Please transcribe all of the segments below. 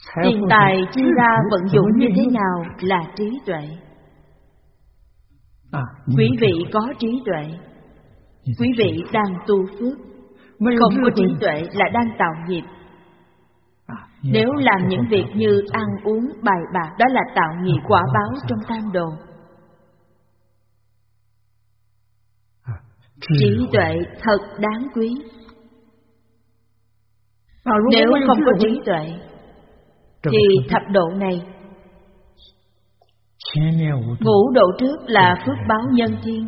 Tiền tài chia ra vận dụng như thế nào là trí tuệ. Quý vị có trí tuệ, quý vị đang tu phước. Không có trí tuệ là đang tạo nghiệp. Nếu làm những việc như ăn uống bài bạc, đó là tạo nghiệp quả báo trong tam đồ. Trí tuệ thật đáng quý. Nếu không có trí tuệ thì thập độ này, ngũ độ trước là phước báo nhân thiên.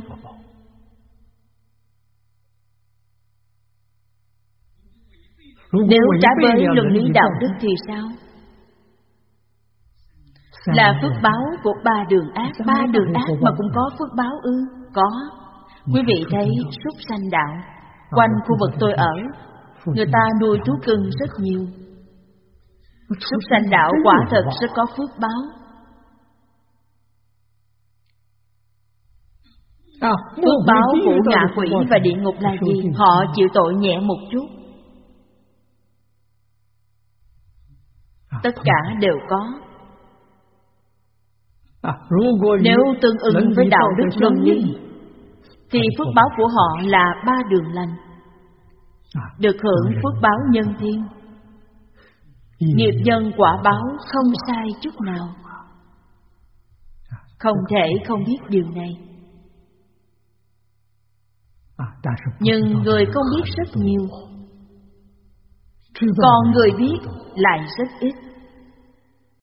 Nếu trái với luân lý đạo đức thì sao? Là phước báo của ba đường ác. Ba đường ác mà cũng có phước báo ư? Có. Quý vị thấy súc sanh đạo, quanh khu vực tôi ở, người ta nuôi thú cưng rất nhiều. Súc sanh đạo quả thật rất có phước báo. Phước báo của ngạ quỷ và địa ngục là gì? Họ chịu tội nhẹ một chút. Tất cả đều có. Nếu tương ứng với đạo đức luân lý thì phước báo của họ là ba đường lành, được hưởng phước báo nhân thiên. Nghiệp nhân quả báo không sai chút nào. Không thể không biết điều này. Nhưng người không biết rất nhiều, còn người biết lại rất ít.